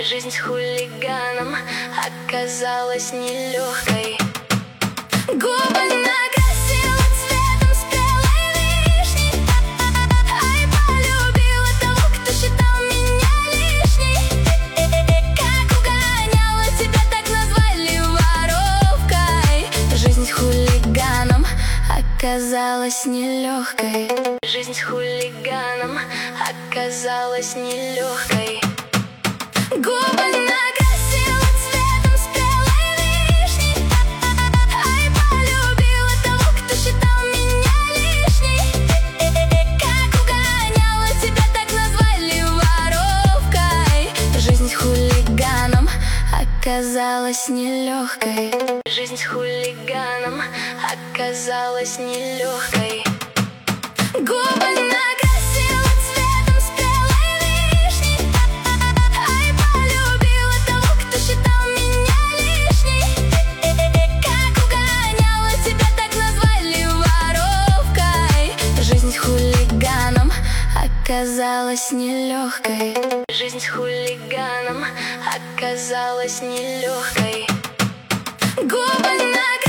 Жизнь с хулиганом оказалась нелегкой. Губы накрасила цветом спелой вишни, ай, полюбила того, кто считал меня лишней. Как угоняла тебя, так назвали воровкой. Жизнь с хулиганом оказалась нелегкой. Жизнь с хулиганом оказалась нелегкой. Губы накрасила цветом спелой вишни, ай, полюбила того, кто считал меня лишней. Как угоняла тебя, так назвали воровкой. Жизнь с хулиганом оказалась нелегкой. Жизнь с хулиганом оказалась нелегкой. Губы накрасила цветом спелой вишни, ай, полюбила того, кто считал меня лишней. Как угоняла тебя, так назвали воровкой. Жизнь с хулиганом оказалась нелегкой. Жизнь с хулиганом оказалась нелегкой. Губы